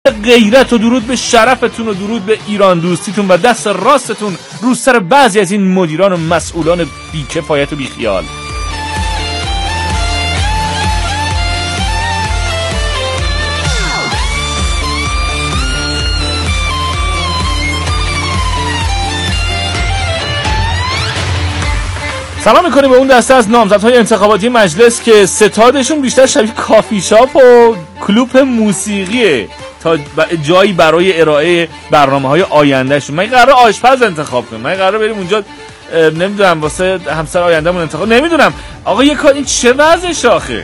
غیرت و درود به شرفتون و درود به ایران دوستیتون و دست راستتون رو سر بعضی از این مدیران و مسئولان بی‌کفایت و بیخیال. سلام میکنیم به اون دسته از نامزدهای انتخاباتی مجلس که ستادشون بیشتر شبیه کافی شاپ و کلوب موسیقیه تا جایی برای ارائه برنامه‌های آیندهشون. من قراره آشپز انتخاب کنم، من قراره بریم اونجا نمیدونم واسه همسر آیندهمون انتخاب، نمیدونم آقا یه کار، این چه وضع شاخه؟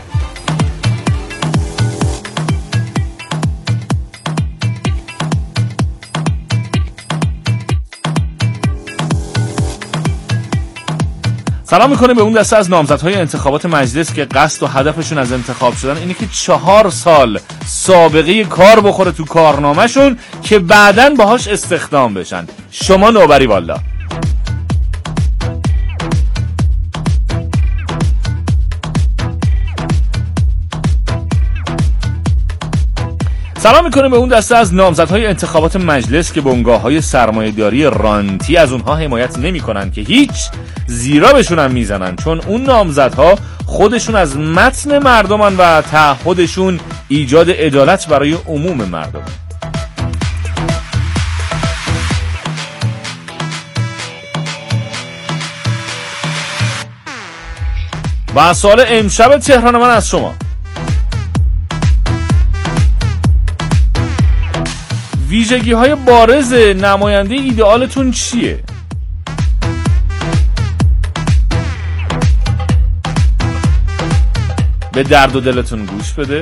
سلام میکنه به اون دسته از نامزدهای انتخابات مجلس که قصد و هدفشون از انتخاب شدن اینه که 4 سال سابقه کار بخوره تو کارنامهشون که بعداً باهاش استخدام بشن. شما نوبری والا. سلام میکنیم به اون دسته از نامزدهای انتخابات مجلس که بنگاه‌های سرمایه‌داری رانتی از اونها حمایت نمی‌کنن که هیچ، زیرا بهشون هم میزنن، چون اون نامزدها خودشون از متن مردمن و تعهدشون ایجاد عدالت برای عموم مردم. و سوال امشب تهران من از شما: ویژگی‌های بارز نماینده ایدئالتون چیه؟ به درد و دلتون گوش بده.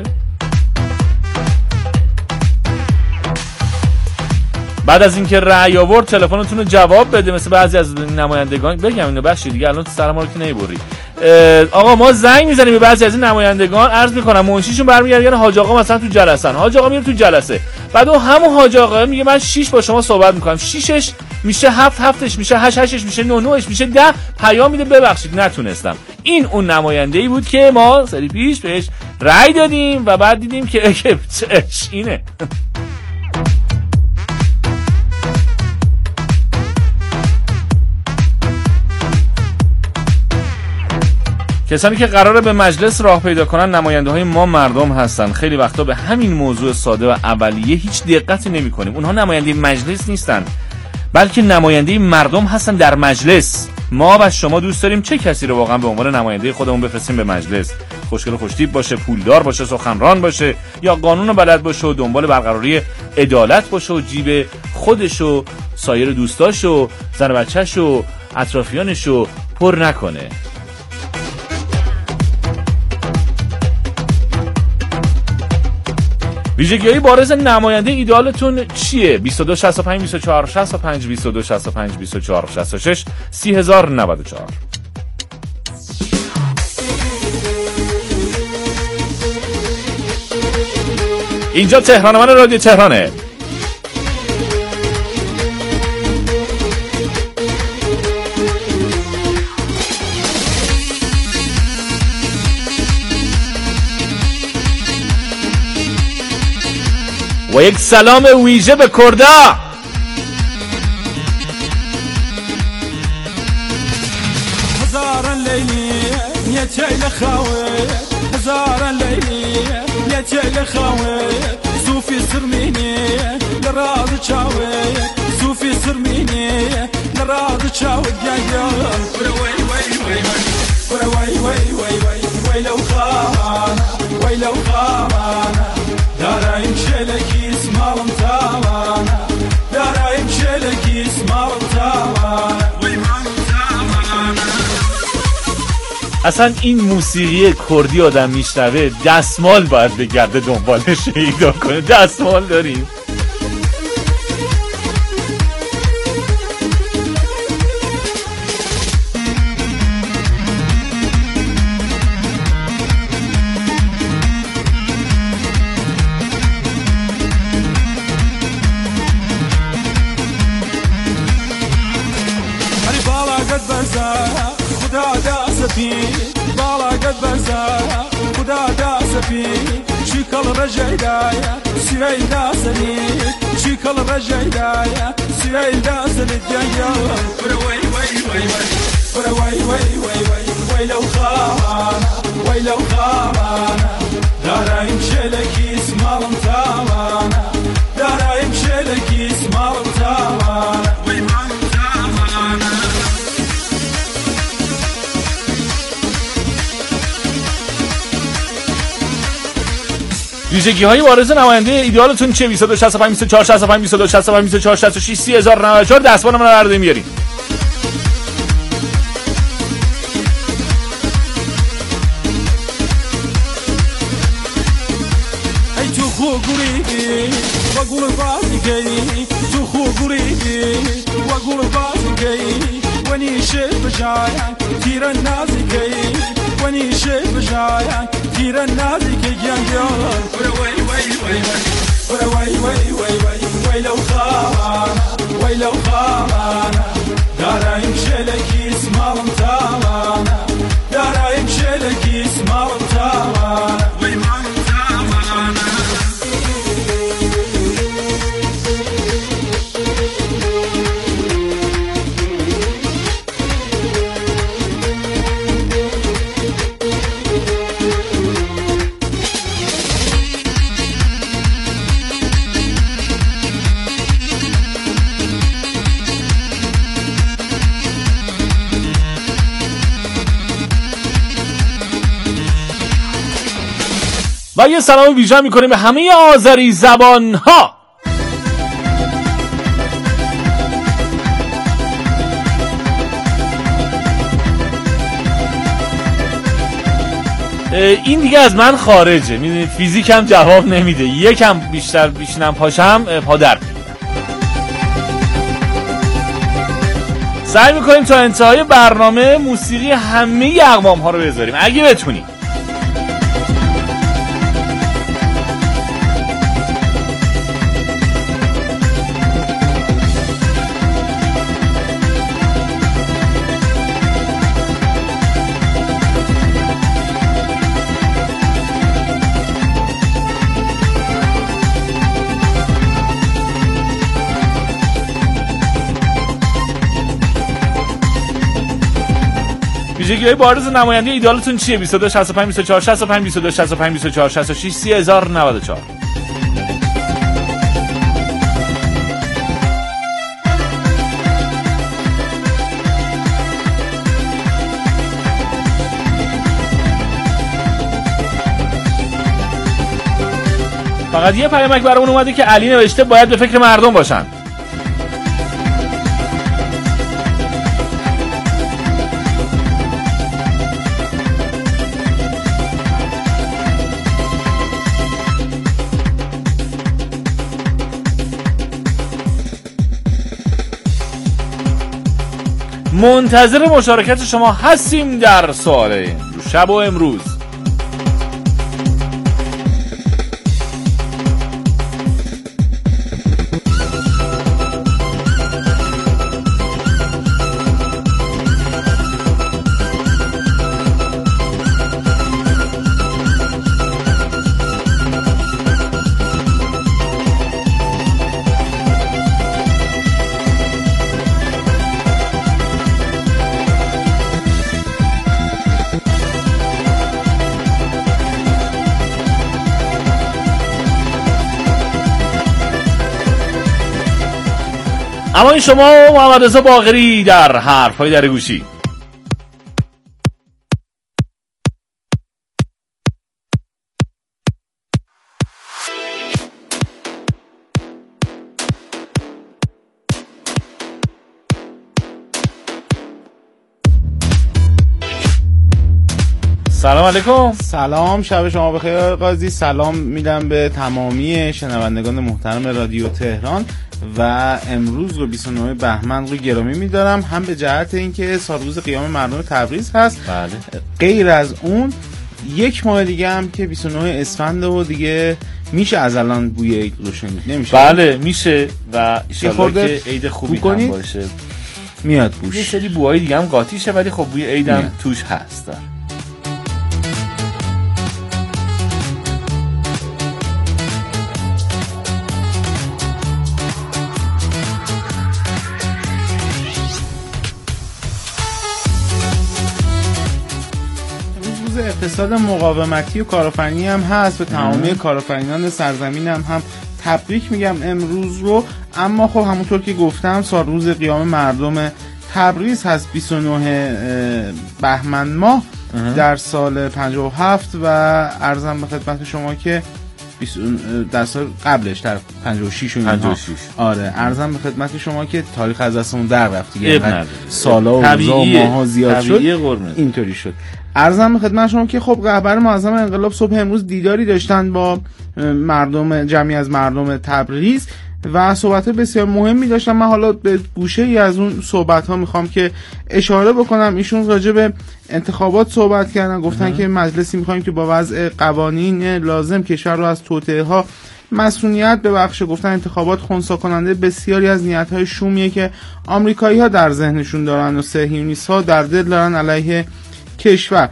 بعد از اینکه رأی آورد تلفنتون رو جواب بده، مثل بعضی از نمایندگان. بگم اینو بخشید دیگه، الان سر ما رو که نمیبری. آقا ما زنگ میزنیم به بعضی از این نمایندگان، عرض میکنم منشیشون برمیگردن حاج آقا مثلا تو جلسن، حاج آقا میره تو جلسه، بعد اون همون حاج آقا میگه من 6 با شما صحبت میکنم، 6ش میشه 7، 7ش میشه 8، 8ش میشه 9، 9ش میشه 10، پیام میده ببخشید نتونستم. این اون نماینده‌ای بود که ما سری پیش بهش رأی دادیم و بعد دیدیم که اینه. کسانی که قراره به مجلس راه پیدا کنن نماینده‌های ما مردم هستن. خیلی وقتا به همین موضوع ساده و اولیه هیچ دقتی نمی‌کنیم. اونها نماینده مجلس نیستن، بلکه نماینده مردم هستن در مجلس. ما و شما دوست داریم چه کسی رو واقعا به عنوان نماینده خودمون بفرستیم به مجلس؟ خوشگل و خوشتیپ باشه، پولدار باشه، سخنران باشه، یا قانون بلد باشه و دنبال برقراری عدالت باشه و جیب خودش و سایر دوستاش و زن و بچه‌ش و اطرافیانش رو پر نکنه. ویژگی‌های بارز نماینده ایدئالتون چیه؟ 22 65 24 65 22 65 24 66 3094. اینجا تهران من، رادیو تهرانه. و یک سلام ویژه به کردا. هزاران لیلی یچیل خاوه، هزاران لیلی یچیل خاوه، صوفی سرمینی لراز چاوه، صوفی سرمینی لراز چاوه جایم. وی وی وی وی وی وی وی وی لو خان وی لو خان داریم شلکی اسمارم تاوانا، داریم شلکی اسمارم تاوانا، وی مارم تاوانا. اصلا این موسیقی کردی آدم میشنوه دستمال باید بگرده دنبالش پیدا کنه. دستمال داریم؟ خدا دا سفی بالا قد بزا خدا دا سفی چیکل رجایدایا سوی داسنی چیکل رجایدایا سوی داسنی جایا وای وای وای وای وای وای وای وای لو خانا وای لو خانا دارایم شلکی اسمالم تاوانا دارایم شلکی اسمالم تاوانا وای مالم تاوانا ویژگی های بارز نماینده ایدئالتون چه؟ 22 65 24 65 22 65 24 66 30094 دستمال من رو میاریم. ای تو خوگوری و گل بازی تو خوگوری و گل بازی ونیشه بجایا تیر نازکی ونیشه بجایا تیر نازکی جنگا وای وای وای وای وای وای وای وای لو خانا وای لو خانا دارایم شلکی اسمالم تاوانا دارایم شلکی اسمالم تاوانا وای مالم تاوانا و یه سلام ویژه میکنیم به همه آذری زبان ها. این دیگه از من خارجه، میدونید فیزیکم جواب نمیده، یکم بیشتر بیشینم پاشم پادر. سعی میکنیم تا انتهای برنامه موسیقی همه اقوام ها رو بذاریم اگه بتونیم. ویژگی‌های بارز نماینده ایدئالتون چیه؟ 22 65 24 65 22 65 24 66 30094. فقط یه پیامک برامون اومده که علی نوشته باید به فکر مردم باشن. منتظر مشارکت شما هستیم در سوال شب و امروز. اما این شما محمد رضا باقری در حرف‌های در گوشی. سلام علیکم. سلام، شب شما بخیر قاضی. سلام میدم به تمامی شنوندگان محترم رادیو تهران و امروز رو 29 بهمن رو گرامی میدارم، هم به جهت اینکه سالروز قیام مردم تبریز هست. بله. غیر از اون یک ماه دیگه هم که 29 اسفند و دیگه میشه از الان بوی عید رو شنید، نمیشه؟ بله میشه و ان شاءالله که عید خوبی هم باشه. میاد بوش. یه سری بوهای دیگه هم قاطیشه ولی خب بوی عید هم توش هست. اقتصاد مقاومتی و کارآفرینی هم هست و تمامی کارآفرینان سرزمین هم تبریک میگم امروز رو. اما خب همونطور که گفتم سال روز قیام مردم تبریز هست 29 بهمن ماه در سال 57 و عرضم به خدمت شما که در سال قبلش در 56 آره عرضم به خدمت شما که تاریخ از دستمون در رفت دیگه، سالا و روزا و ماها زیاد شد اینطوری شد. عرضم به خدمت شما که خب رهبر معظم انقلاب صبح امروز دیداری داشتن با مردم، جمعی از مردم تبریز و صحبت بسیار مهمی داشتن. من حالا به گوشه ای از اون صحبت ها میخوام که اشاره بکنم. ایشون راجع به انتخابات صحبت کردن، گفتن که مجلسی میخوایم که با وضع قوانین لازم کشور رو از توطئه ها مسئولیت ببخشه. گفتن انتخابات خنثی کننده بسیاری از نیت های شومیه که آمریکایی ها در ذهنشون دارن و صهیونیست ها در دل دارن علیه کشور.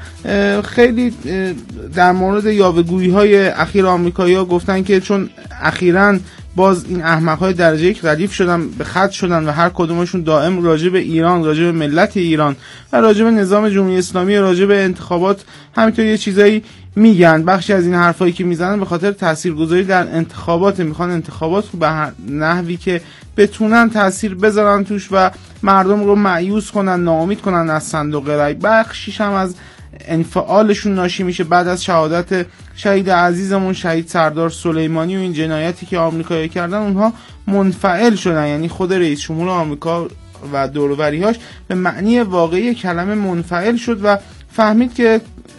خیلی در مورد یاوه‌گویی های اخیر آمریکایی ها گفتن که چون اخیراً باز این احمق‌های درجه یک ردیف شدن، به خط شدن و هر کدومشون دائم راجع به ایران، راجع به ملت ایران و راجع به نظام جمهوری اسلامی، راجع به انتخابات همینطور یه چیزایی میگن. بخشی از این حرفایی که میزنن به خاطر تاثیرگذاری در انتخابات، میخوان انتخابات رو به نحوی که بتونن تاثیر بذارن توش و مردم رو مایوس کنن، ناامید کنن از صندوق رای. بخشیش هم از انفعالشون ناشی میشه بعد از شهادت شهید عزیزمون شهید سردار سلیمانی و این جنایتی که آمریکایی‌ها کردن. اونها منفعل شدن، یعنی خود رئیس جمهور آمریکا و دور و بری‌هاش به معنی واقعی کلمه منفعل شد و فهمید که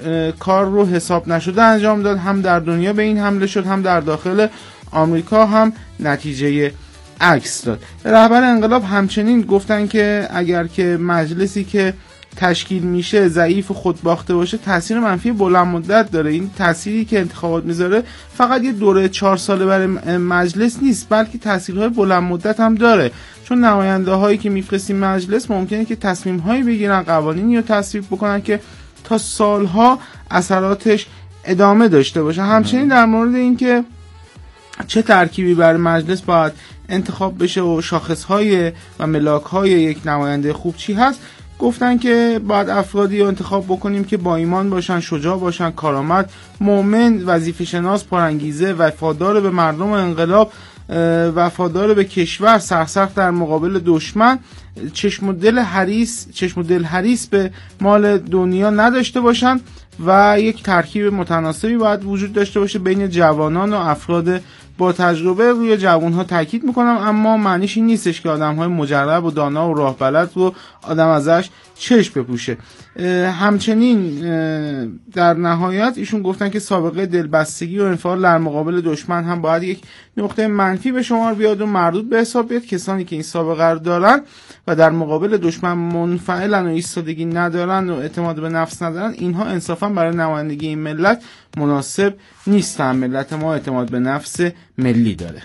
کار رو حساب نشده انجام داد. هم در دنیا به این حمله شد، هم در داخل آمریکا هم نتیجه عکس داد. رهبر انقلاب همچنین گفتن که اگر که مجلسی که تشکیل میشه ضعیف و خودباخته باشه تاثیر منفی بلند مدت داره. این تأثیری که انتخابات میذاره فقط یه دوره 4 ساله برای مجلس نیست، بلکه تاثیرهای بلند مدت هم داره، چون نماینده هایی که میفرستیم مجلس ممکنه که تصمیم هایی بگیرن، قوانینی رو تصویب بکنن که تا سالها اثراتش ادامه داشته باشه. همچنین در مورد این که چه ترکیبی برای مجلس باید انتخاب بشه و شاخصهای و ملاکهای یک نماینده خوب چی هست، گفتن که باید افرادی رو انتخاب بکنیم که با ایمان باشن، شجاع باشن، کارآمد، مؤمن، وظیفه شناس، پرانگیزه، وفادار به مردم انقلاب، وفادار به کشور، سرسخت در مقابل دشمن، چشم و دل حریص به مال دنیا نداشته باشن و یک ترکیب متناسبی باید وجود داشته باشه بین جوانان و افراد با تجربه. روی جوانها تاکید میکنم، اما معنیش این نیستش که آدمهای مجرب و دانا و راه بلد رو آدم ازش چشم بپوشه. همچنین در نهایت ایشون گفتن که سابقه دلبستگی و انفعال در مقابل دشمن هم باید یک نقطه منفی به شمار بیاد و مردود به حساب بیاد. کسانی که این سابقه رو دارن و در مقابل دشمن منفعلن و ایستادگی ندارن و اعتماد به نفس ندارن، اینها انصافا برای نمایندگی این ملت مناسب نیستن. ملت ما اعتماد به نفس ملی داره.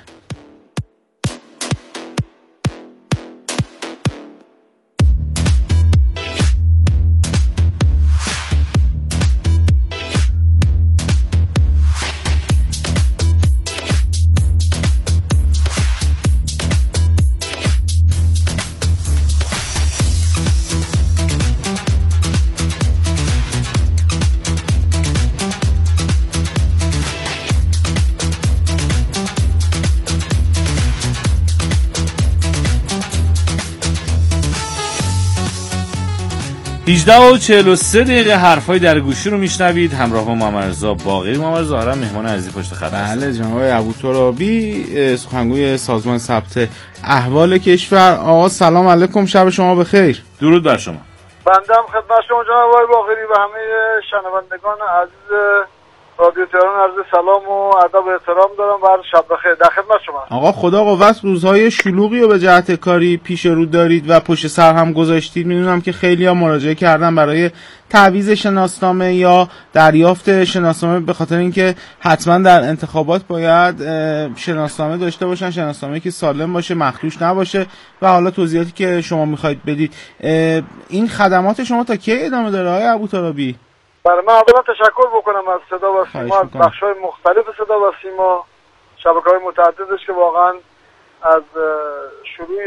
و 43 دقیقه حرفای در گوشی رو میشنوید. همراه با محمد رضا باقری. محمد رضا ظاهرا مهمان عزیزی پشت خط هست. بله جناب ابوترابی، سخنگوی سازمان ثبت احوال کشور. آقا سلام علیکم، شب شما بخیر. درود بر شما. بنده هم خدمت شما جناب آقای باقری و همه شنوندگان عزیز رادیو تهران عرض سلام و ادب و احترام دارم و عرض شب بخیر. در خدمت شما. آقا خدا قوت، روزهای شلوغی رو به جهت کاری پیش رو دارید و پشت سر هم گذاشتید. میدونم که خیلی‌ها مراجعه کردن برای تعویض شناسنامه یا دریافت شناسنامه، به خاطر اینکه حتما در انتخابات باید شناسنامه داشته باشن، شناسنامه که سالم باشه، مخدوش نباشه و حالا توضیحاتی که شما میخواید بدید. این خدمات شما تا کی ادامه داره آقای ابوترابی؟ برای من اولا تشکر بکنم از صدا و سیما، از بخش‌های مختلف صدا و سیما، شبکه‌های متعددش که واقعا از شروع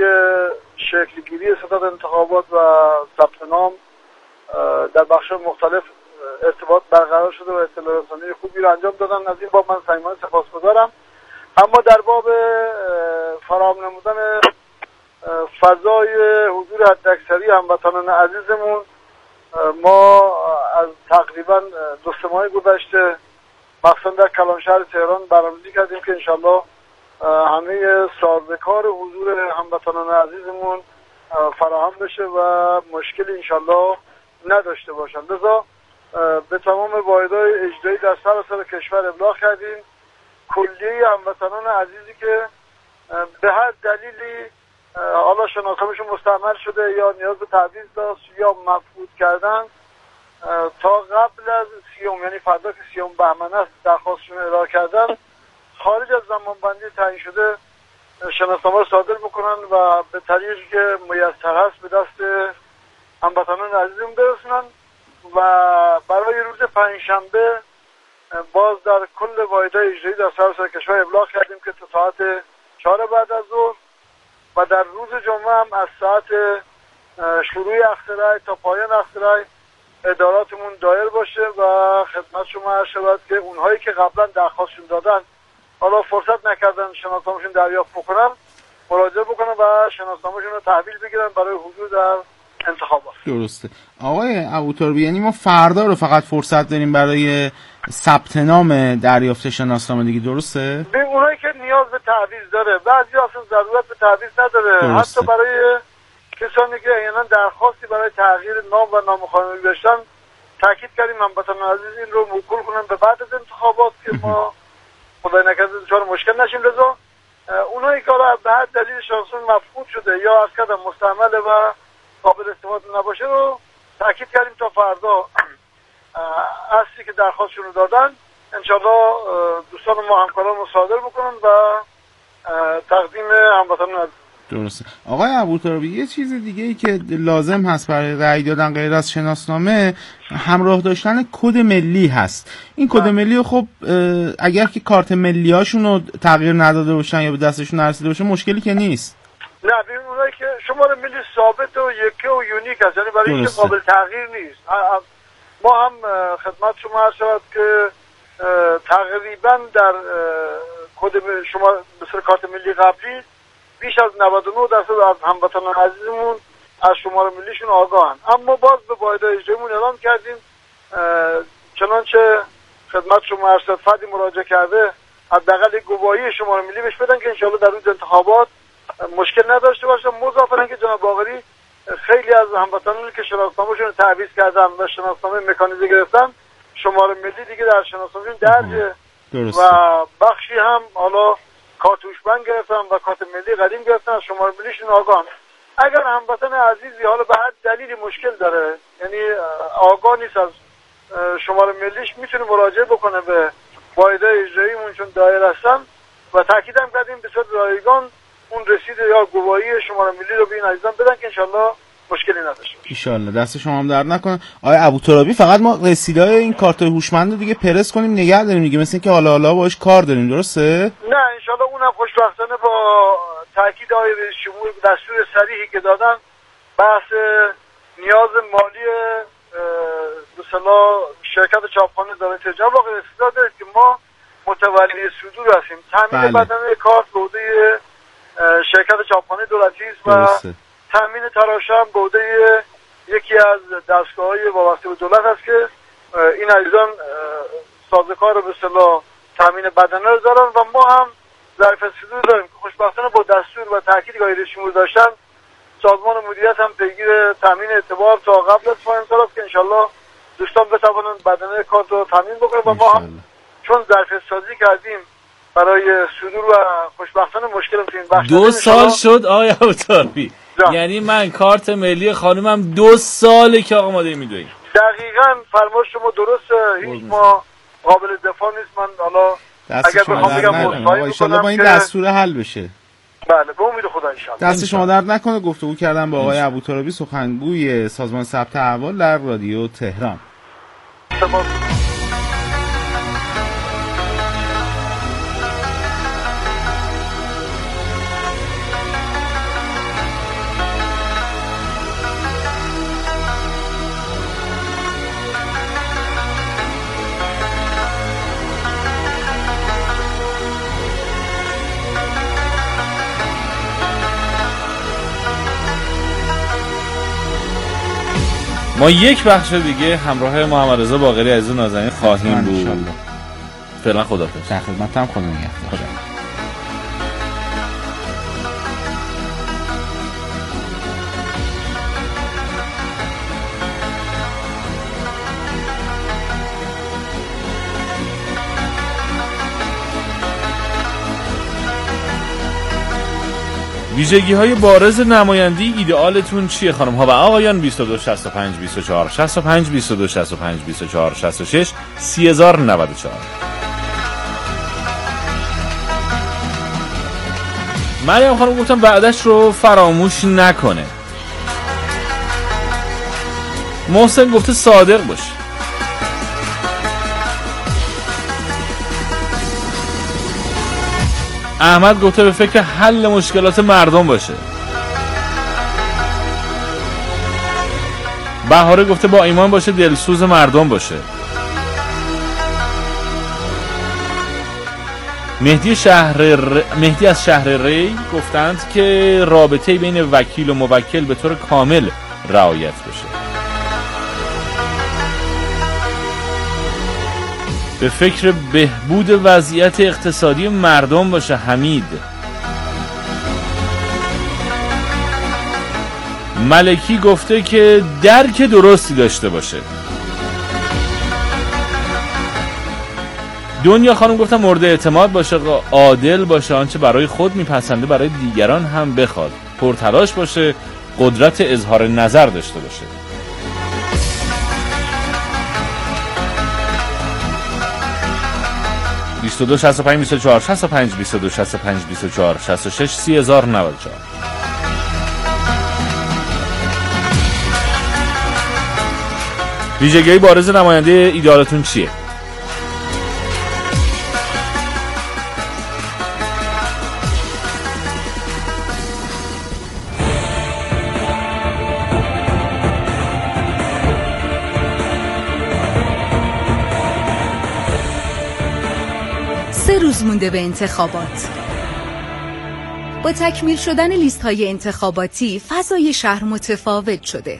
شکلگیری ستاد انتخابات و ثبت نام در بخش‌های مختلف ارتباط برقرار شده و اطلاع رسانی خوبی رو انجام دادن. از این باب من صمیمانه سپاسگزارم. اما در باب فراهم نمودن فضای حضور حداکثری هموطنان عزیزمون، ما از تقریبا 2 ماه گذشته مخصوصا در کلانشهر تهران برنامه‌ریزی کردیم که انشالله همه سازوکار حضور هموطنان عزیزمون فراهم بشه و مشکلی انشالله نداشته باشن. لذا به تمام واحدهای اجرایی در سراسر کشور ابلاغ کردیم کلیه هموطنان عزیزی که به هر دلیلی حالا شناسنامه‌شون مستعمل شده یا نیاز به تعویض داشت یا مفقود کردن، تا قبل از 30 یعنی فردا که 30 بهمن است درخواستشون ارائه کردن، خارج از زمانبندی تعیین شده شناسنامه رو صادر بکنن و به طریقی که میسر هست به دست هموطنان عزیزمون برسونن. و برای روز پنجشنبه باز در کل واحدهای اجرایی در سراسر کشور ابلاغ کردیم که تا ساعت 4 بعد از ظهر و در روز جمعه هم از ساعت شروع اختراع تا پایان اختراع اداراتمون دایر باشه و خدمت شما عرض شود که اونهایی که قبلا درخواستشون دادن حالا فرصت نکردن شناسنامه‌شون دریافت بکنن، مراجعه بکنن و شناسنامه‌شون رو تحویل بگیرن برای حضور در انتخابات. درسته آقای ابوترابی، یعنی ما فردا رو فقط فرصت داریم برای ثبت نام دریافت شناسنامه دیگه، درسته؟ به اونایی که نیاز به تعویض داره، بعضی اصلا ضرورت به تعویض نداره. درسته. حتی برای کسانی که احیانا درخواستی برای تغییر نام و نام خانوادگی داشتن تاکید کردیم هموطنان عزیز این رو موکول کنن به بعد از انتخابات که ما خدای نکرده دچار مشکل نشیم. لذا اونایی که به هر دلیل شانسشون مفقود شده یا از کدام مستعمل و قابل استفاده نباشه رو تاکید کردیم تا فردا اصلی که درخواستشون رو دادن انشالله دوستان ما همکاران رو صادر بکنن و تقدیم هموطنان عزیز. درسته. آقای ابوترابی، یه چیز دیگه ای که لازم هست برای رأی دادن غیر از شناسنامه همراه داشتن کد ملی هست. این کد ملی خب اگر که کارت ملیاشون رو تغییر نداده باشن یا به دستشون نرسیده باشه مشکلی که نیست. نه، ببین اونایی که شماره ملی ثابت و یکی و یونیک هست، یعنی برای اینکه قابل تغییر نیست. ما هم خدمت شما عرض شود که تقریبا در کد شما مثل کارت ملی قبلی بیش از 99% از هموطنان عزیزمون از شماره ملیشون آگاهن. اما باز به واحدهای اجراییمون اعلام کردیم چنانچه خدمت شما عرض شد فردی مراجعه کرده حداقل گواهی شماره ملی بهش بدن که انشالله در روز انتخابات مشکل نداشته باشه. مضافاً اینکه جناب باقری خیلی از هموطنانی که شناسنامه‌شون رو تعویض کردن و شناسنامه مکانیزه گرفتن شماره ملی دیگه در شناسنامه‌شون درجه و بخشی هم حالا کارتوشبند گرفتن و کارت ملی قدیم گرفتن از شماره ملیشون آگاهن. اگر هموطن عزیزی حالا به هر دلیلی مشکل داره، یعنی آگاه نیست از شماره ملیش، میتونه مراجعه بکنه به واحدهای اجراییمون چون دایر هستن و تاکید هم کردیم به صورت رایگان اون رسید یا گواهی شماره ملی رو به این عزیزان بدن که انشالله مشکلی نداشته باشه. انشالله دست شما هم درد نکنه. آقای ابوترابی، فقط ما رسیدای این کارت هوشمند رو دیگه پرس کنیم نگه داریم دیگه، مثل اینکه حالا باهاش کار داریم، درسته؟ نه انشالله اونم خوشبختانه با تاکید آقای رئیس جمهور دستور صریحی که دادن بحث نیاز مالی به اصطلاح شرکت چاپخانه دارای تجارت واقع رسیداد دارید که ما متولی صدور هستیم. تامین بدنه کارت به عهده شرکت چاپخانه دولتی است و تامین تراشه هم به عهده یکی از دستگاه‌های وابسته به دولت است که این عزیزان سازوکار به اصطلاح تامین بدنه رو دارن و ما هم ظرف صدور داریم که خوشبختانه با دستور و تاکید که رئیس جمهور داشتن سازمان مدیریت هم پیگیر تامین اعتبار تا قبل از پایان سال است که انشالله دوستان بتوانند بدنه کارت رو تامین بکنن و ما هم چون ظرف سازی کردیم برای صدور و خوشبختانه مشکل تو این بخش 2 سال شد آیا ابوترابی، یعنی من کارت ملی خانومم 2 ساله که آقا ما داریم میدویم. دقیقاً فرمایش شما درسته، هیچ ما قابل دفاع نیست. من حالا اگر بخوام بگم ان شاءالله با این دستور حل بشه. بله به امید خدا ان شاءالله. دست شما درد نکنه. گفتگو کردم با آقای ابوترابی، سخنگوی سازمان ثبت احوال در رادیو تهران. ما یک بخش دیگه همراه محمد رضا باقری عزیز نازنین خواهیم بود. فعلا خداحافظ. در خدمتم، خدا نگهدار. ویژگی‌های بارز نمایندی ایدئالتون چیه خانم ها و آقایان؟ 22 65 24 65 22 65 24 66 3094. مریم خانم گفتم بعدش رو فراموش نکنه. محسن گفته صادق باشه. احمد گفته به فکر حل مشکلات مردم باشه. بهاره گفته با ایمان باشه، دلسوز مردم باشه. مهدی از شهر ری گفتند که رابطه بین وکیل و موکل به طور کامل رعایت بشه. به فکر بهبود وضعیت اقتصادی مردم باشه. حمید. ملکی گفته که درک درستی داشته باشه. دنیا خانم گفتم مورد اعتماد باشه، عادل باشه، آنچه برای خود میپسنده برای دیگران هم بخواد، پرتلاش باشه، قدرت اظهار نظر داشته باشه. بیست 65 24 65 22 65 24 66 3094. ویژگی بارز نماینده ایدئالتون چیه؟ روز مونده به انتخابات. با تکمیل شدن لیست‌های انتخاباتی فضای شهر متفاوت شده.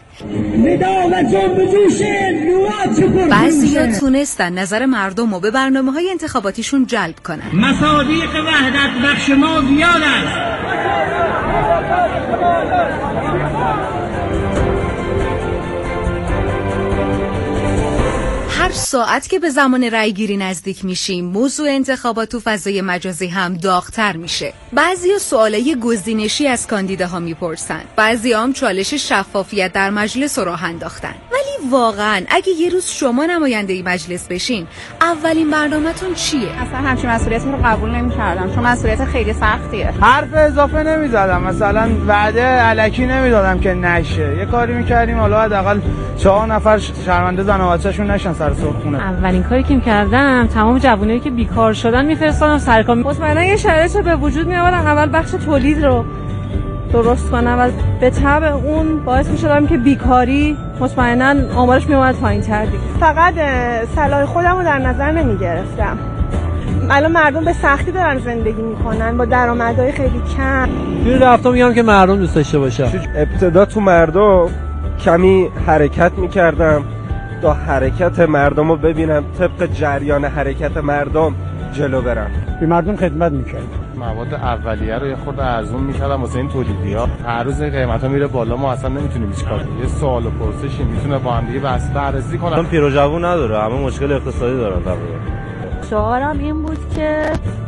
بعضی‌ها تونستن نظر مردم رو به برنامه‌های انتخاباتیشون جلب کنن. مصادیق وحدت بخش ما زیاد است. هر ساعت که به زمان رأی گیری نزدیک میشیم موضوع انتخابات تو فضای مجازی هم داغ‌تر میشه. بعضیا سوالای گزینشی از کاندیداها میپرسن، بعضیا هم چالش شفافیت در مجلس رو راه انداختن. ولی واقعا اگه یه روز شما نماینده مجلس بشین اولین برنامه‌تون چیه؟ اصلا همچین مسئولیتی رو قبول نمی‌کردم چون مسئولیت خیلی سختیه. حرف اضافه نمی‌زدم، مثلا وعده الکی نمیدادم که نشه. یه کاری می‌کردیم حالا حداقل 4 نفر شرمنده زن و بچه‌شون نشن سر سرخونه. اولین کاری که می‌کردم تمام جوونایی که بیکار شدن می‌فرستادم سر کار. مطمئنا یه شرایط به وجود می‌آوردن، اول بخش تولید رو درست کنم و به تبع اون باعث می‌شدم که بیکاری مطمئنا آمارش میومد پایین‌تر دیگه. فقط صلاح خودم رو در نظر نمی‌گرفتم. الان مردم به سختی دارن زندگی می‌کنن با درآمدهای خیلی کم. توی رفتم میگم که مردم دوست داشته باشن. ابتدا تو مردم کمی حرکت می‌کردم تا حرکت مردم رو ببینم، طبق جریان حرکت مردم جلو برم. به مردم خدمت می‌کردم. مواد اولیه رو یه خورده ارزون می‌کردم واسه این تولیدی‌ها. هر روز قیمتا میره بالا، ما اصلا نمیتونیم هیچ کاری. یه سوال و پرسشی میتونه با هم دیگه بررسی کنن. اون پیر و جوون نداره، همه مشکل اقتصادی دارن تقریبا. شعارم این بود که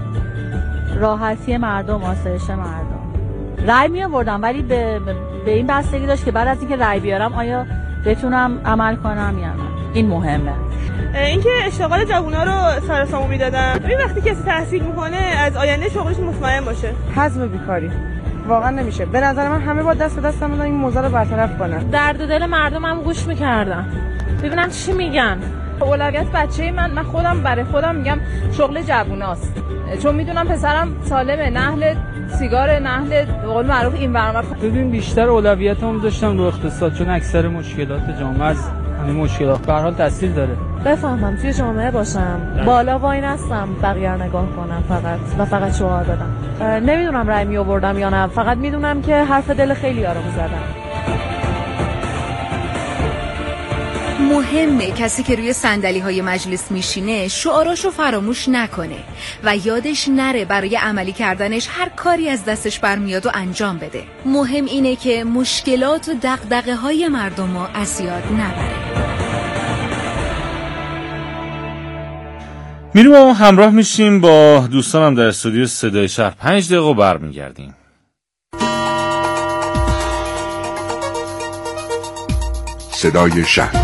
راحتی مردم، آسایش مردم. رأی می‌آوردم ولی به این بستگی داشت که بعد از اینکه رأی بیارم آیا بتونم عمل کنم یا نه. این مهمه. اینکه اشتغال جوونا رو سر سامون میدادن. ببین وقتی کسی تحصیل میکنه از آینده شغلش مطمئن باشه. حزم بیکاری واقعا نمیشه. به نظر من همه با دست به دست هم این موضوع رو برطرف کنن. درد و دل مردم هم گوش میکردم ببینم چی میگن. اولویت بچه من خودم برای خودم میگم شغل جووناست، چون میدونم پسرم سالمه، نحل سیگار، نحل به قول معروف این برنامه. ببین بیشتر اولویتام داشتم رو اقتصاد، چون اکثر مشکلات جامعه از همین مشکلات به هر حال تاثیر داره. بفهمم توی جامعه باشم، بالا وای نستم بقیه رو نگاه کنم فقط شعار بدم. نمیدونم رأی می آوردم یا نه، فقط میدونم که حرف دل خیلی‌ها رو می‌زدم. مهمه کسی که روی صندلی‌های مجلس میشینه شعاراشو فراموش نکنه و یادش نره برای عملی کردنش هر کاری از دستش برمیاد و انجام بده. مهم اینه که مشکلات و دغدغه‌های مردمو از یاد نبره. میریم و همراه میشیم با دوستانم در استودیو صدای شهر. 5 دقیقه برمیگردیم. صدای شهر.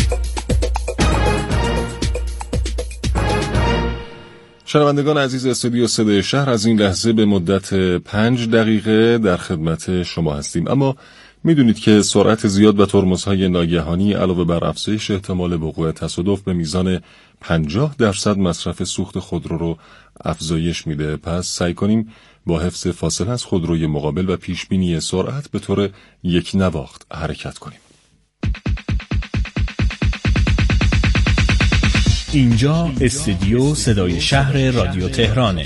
شنوندگان عزیز استودیو صدای شهر، از این لحظه به مدت 5 دقیقه در خدمت شما هستیم. اما میدونید که سرعت زیاد و ترمزهای ناگهانی علاوه بر افزایش احتمال وقوع تصادف به میزان 50% مصرف سوخت خودرو رو افزایش میده. پس سعی کنیم با حفظ فاصله از خودروی مقابل و پیشبینی سرعت به طور یک نواخت حرکت کنیم. اینجا استودیو صدای شهر رادیو تهرانه.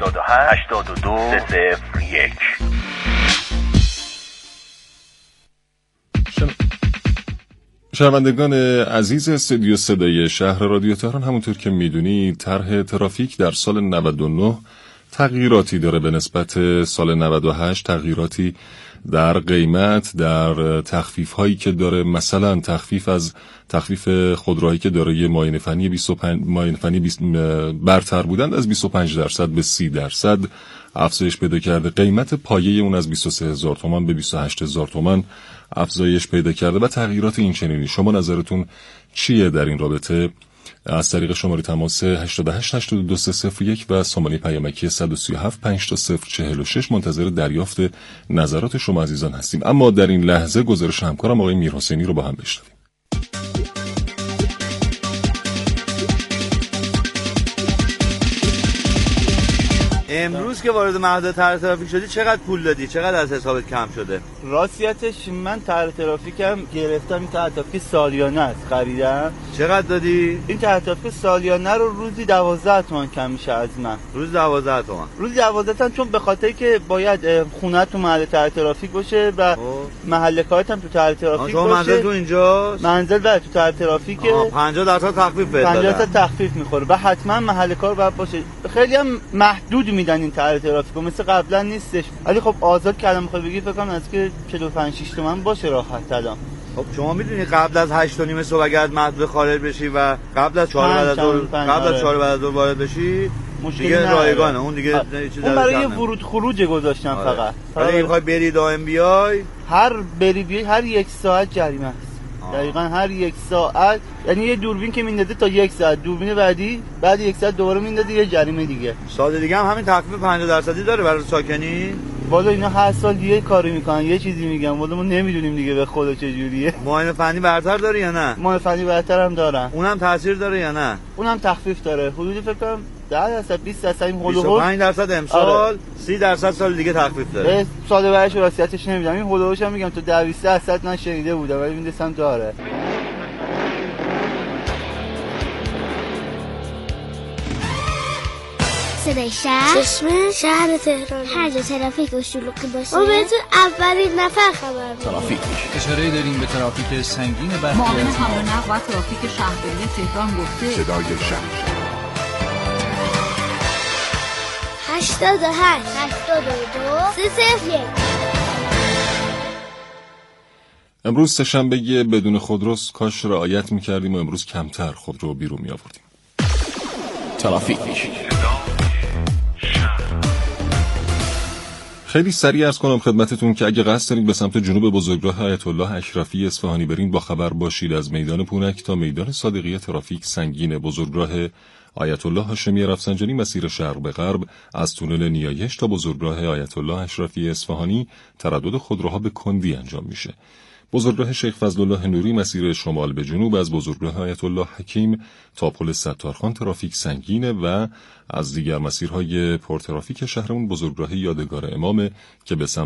88-82-301. شنوندگان عزیز استودیو صدای شهر رادیو تهران، همونطور که میدونید طرح ترافیک در سال 99 تغییراتی داره به نسبت سال 98. تغییراتی در قیمت، در تخفیف هایی که داره، مثلا تخفیف خودروهایی که داره مایع فنی برتر بودند از 25% به 30% افزایش پیدا کرده. قیمت پایه اون از 23,000 تومان به 28,000 تومان افزایش پیدا کرده و تغییرات این چنینی. شما نظرتون چیه در این رابطه؟ از طریق شماره تماس 88-82-301 و سامانه پیامکی 137-5-046 منتظر دریافت نظرات شما عزیزان هستیم. اما در این لحظه گزارش همکارم آقای میرحسینی رو با هم بشنویم. امروز که وارد مهد طرح ترافیک شدی چقدر پول دادی؟ چقدر از حسابت کم شده؟ راستیتش من طرح ترافیکم گرفتم، این طرح ترافیک سالیانه است خریدم. چقدر دادی؟ این طرح ترافیک سالیانه رو روزی 12 تومان کم میشه از من. روز 12 تومان. روزی 12 تومان، چون به خاطر که باید خونه تو محل طرح ترافیک باشه و محل کارت هم تو طرح ترافیک باشه. منزل تو اینجاست؟ منزل بعد تو طرح ترافیکه. 50% تخفیف بده. 50% تخفیف میخوره و حتما محل کار باید باشه. خیلی هم محدود میدن این طرح ترافیکو، مثل قبلا نیستش. ولی خب آزاد کردم، میخوای بگی فکر کنم از که 45-6 تومن باشه راحت الان. خب شما میدونی قبل از 8:30 صبح اگر مهد خارج بشی و قبل از 4 بعد از ظهر وارد بشی دیگه رایگانه، اون دیگه چیزی اون برای ورود خروج گذاشتم. فقط ولی میخوای بری دائم بیای، هر بری بیای هر 1 ساعت جریمه است. دقیقاً هر 1 ساعت، یعنی یه دوربین که میندازه تا 1 ساعت، دوربین بعدی بعد 1 ساعت دوباره میندازه یه جریمه دیگه. سال دیگه هم همین تخفیف 50% داره برای ساکنی. والا اینا هر سال یه کاری میکنن، یه چیزی میگن، والا ما نمیدونیم دیگه به خدا چه جوریه. معاینه فنی برتر داره یا نه؟ معاینه فنی برتر هم دارن. اونم تاثیر داره یا نه؟ اونم تخفیف داره، حدودی فکر کنم 10% 20% این هولو 25% امسال، 30% سال دیگه تخفیف داره. سال بعدش راستیتش نمیدونم، این هولوش هم میگم تو 10-20% من شنیده بودم ولی میدونستم داره. صدای شهر، چشمه شهر تهران، هر جا ترافیک و شلوغی باشه ما بهتون اولین نفر خبر میدیم. ترافیک اشاره داریم به ترافیک سنگین برخی معاون حمل و نقل و ترافیک شهرداری تهران گفته صدای شهر 88-82-301. امروز سه‌شنبه بدون خودروست، کاش رعایت می‌کردیم و امروز کمتر خودرو بیرون می‌آوردیم. ترافیک. خیلی سریع عرض کنم خدمتتون که اگه قصد دارید به سمت جنوب بزرگراه آیت الله اشرفی اصفهانی برین، با خبر باشید از میدان پونک تا میدان صادقیه ترافیک سنگین. بزرگراه آیت الله هاشمی رفسنجانی مسیر شرق به غرب از تونل نیایش تا بزرگراه آیت الله اشرفی اصفهانی تردد خودروها به کندی انجام میشه. بزرگراه شیخ فضلالله نوری مسیر شمال به جنوب از بزرگراه آیت الله حکیم تا پل ستارخان ترافیک سنگینه و از دیگر مسیرهای پرترافیک شهرمون بزرگراه یادگار امامه که به سمت